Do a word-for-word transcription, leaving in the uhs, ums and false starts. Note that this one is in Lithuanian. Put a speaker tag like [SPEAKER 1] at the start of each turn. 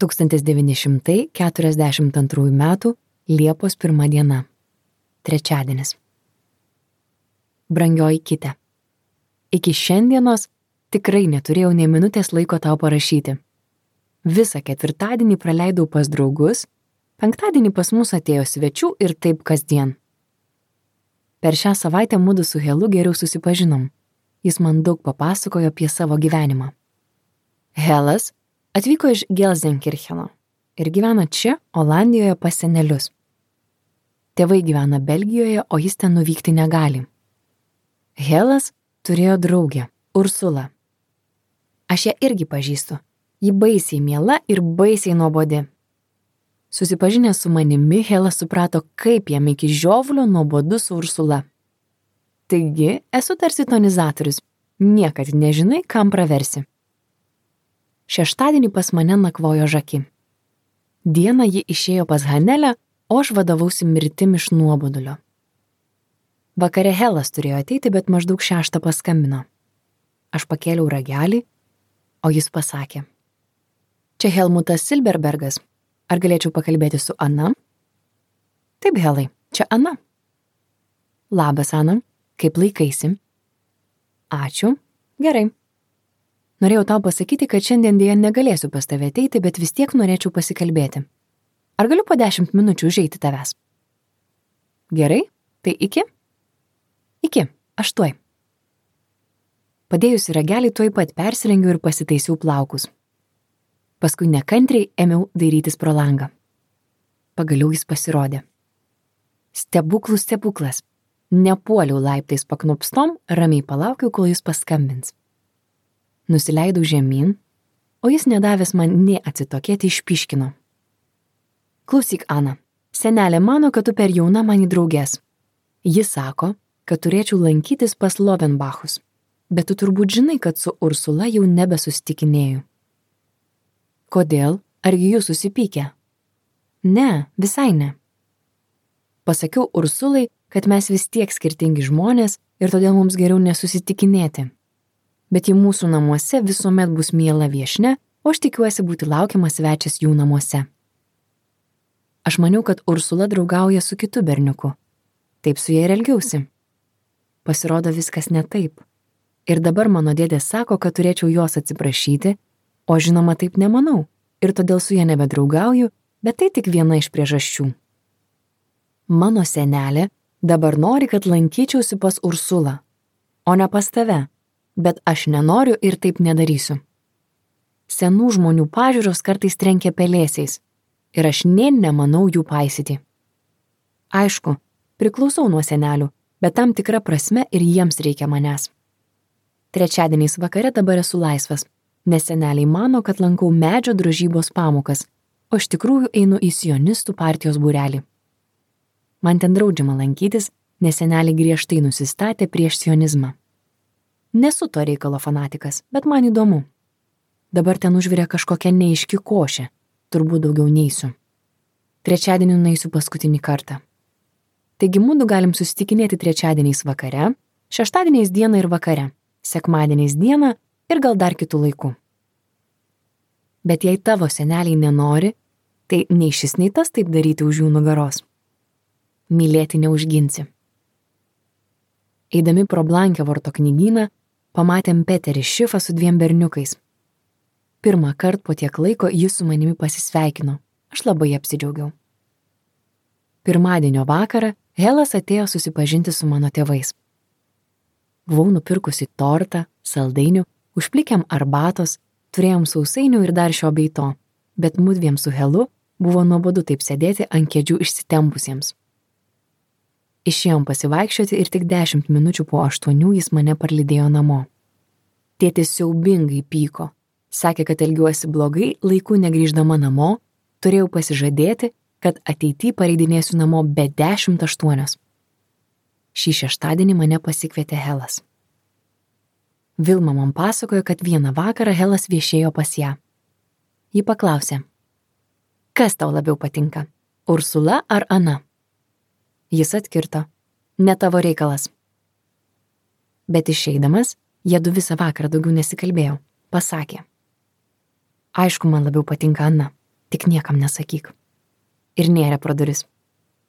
[SPEAKER 1] tūkstantis devyni šimtai keturiasdešimt antrųjų metų Liepos pirma diena. Trečiadienis. Brangioji Kite. Iki šiandienos tikrai neturėjau nei minutės laiko tau parašyti. Visą ketvirtadienį praleidau pas draugus, penktadienį pas mus atėjo svečių ir taip kasdien. Per šią savaitę mudu su Helu geriau susipažinom. Jis man daug papasakojo apie savo gyvenimą. Helas atvyko iš Gelsenkircheno ir gyvena čia, Olandijoje pas senelius. Tėvai gyvena Belgijoje, o jis ten nuvykti negali. Helas turėjo draugę, Ursulą. Aš ją irgi pažįstu. Ji baisiai miela ir baisiai nuobodi. Susipažinęs su manimi, Helas suprato, kaip jam iki žiovulio nuobodu su Ursula. Taigi, esu tarsi tonizatorius. Niekad nežinai, kam praversi. Šeštadienį pas mane nakvojo Žaki. Dieną ji išėjo pas Hanelę, o aš vadovausi mirtim iš nuobodulio. Vakare Helas turėjo ateiti, bet maždaug šeštą paskambino. Aš pakėliau ragelį, o jis pasakė. Čia Helmutas Silberbergas. Ar galėčiau pakalbėti su Ana? Taip, Helai, čia Ana. Labas, Ana. Kaip laikaisi? Ačiū. Gerai. Norėjau tau pasakyti, kad šiandien dėja negalėsiu pas tave ateiti, bet vis tiek norėčiau pasikalbėti. Ar galiu po dešimt minučių užeiti tavęs? Gerai, tai iki? Iki, aš tuoj. Padėjusi ragelį tuoj pat persirengiau ir pasitaisiau plaukus. Paskui nekantriai ėmiau dairytis pro langą. Pagaliau jis pasirodė. Stebuklų stebuklas. Nepuoliau laiptais paknopstom, ramiai palaukiau, kol jis paskambins. Nusileidau žemyn, o jis nedavęs man nė atsitokėti išpiškino. Klausyk, Ana, senelė mano, kad tu per jauna man į drauges. Jis sako, kad turėčiau lankytis pas Lovenbachus, bet tu turbūt žinai, kad su Ursula jau nebesusitikinėju. Kodėl? Argi jūs susipykę? Ne, visai ne. Pasakiau Ursulai, kad mes vis tiek skirtingi žmonės ir todėl mums geriau nesusitikinėti. Bet ji mūsų namuose visuomet bus miela viešnia, o aš tikiuosi būti laukiamas svečias jų namuose. Aš maniau, kad Ursula draugauja su kitu berniuku. Taip su ja ir elgiausi. Pasirodo viskas ne taip. Ir dabar mano dėdė sako, kad turėčiau jos atsiprašyti, o žinoma taip nemanau, ir todėl su ja nebedraugauju, bet tai tik viena iš priežasčių. Mano senelė dabar nori, kad lankyčiausi pas Ursulą, o ne pas tave, bet aš nenoriu ir taip nedarysiu. Senų žmonių pažiūros kartais trenkia pelėsiais, ir aš nė nemanau jų paisyti. Aišku, priklausau nuo senelių, bet tam tikra prasme ir jiems reikia manęs. Trečiadieniais vakare dabar esu laisvas, nes seneliai mano, kad lankau medžio drožybos pamokas, o iš tikrųjų einu į sionistų partijos būrelį. Man ten draudžiama lankytis, nes seneliai griežtai nusistatė prieš sionizmą. Nesu to reikalo fanatikas, bet man įdomu. Dabar ten užvirė kažkokia neaiški košė, turbūt daugiau neisiu. Trečiadienį nueisiu paskutinį kartą. Taigi mudu galim susitikinėti trečiadieniais vakare, šeštadieniais dieną ir vakare, sekmadieniais dieną ir gal dar kitų laikų. Bet jei tavo seneliai nenori, tai nei šis nei tas taip daryti už jų nugaros. Mylėti neužginsi. Eidami pro Blankevorto knygyną, pamatėm Peterį Šifą su dviem berniukais. Pirmą kartą po tiek laiko jis su manimi pasisveikino. Aš labai apsidžiaugiau. Pirmadienio vakarą Helas atėjo susipažinti su mano tėvais. Buvau nupirkusi tortą, saldainių, užplikėm arbatos, turėjom sausainių ir dar šio bei to, bet mudviem su Helu buvo nuobodu taip sėdėti ant kėdžių išsitempusiems. Išėjom pasivaikščioti ir tik dešimt minučių po aštuonių jis mane parlydėjo namo. Tėtis siaubingai pyko. Sakė, kad elgiuosi blogai, laiku negrįždama namo, turėjau pasižadėti, kad ateity pareidinėsiu namo be dešimt aštuonios. Šį šeštadienį mane pasikvietė Helas. Vilma man pasakojo, kad vieną vakarą Helas viešėjo pas ją. Ji paklausė, kas tau labiau patinka, Ursula ar Ana? Jis atkirto, ne tavo reikalas. Bet išeidamas, jiedu visą vakarą daugiau nesikalbėjo, pasakė. Aišku, man labiau patinka Ana. Tik niekam nesakyk. Ir nėrė pro duris.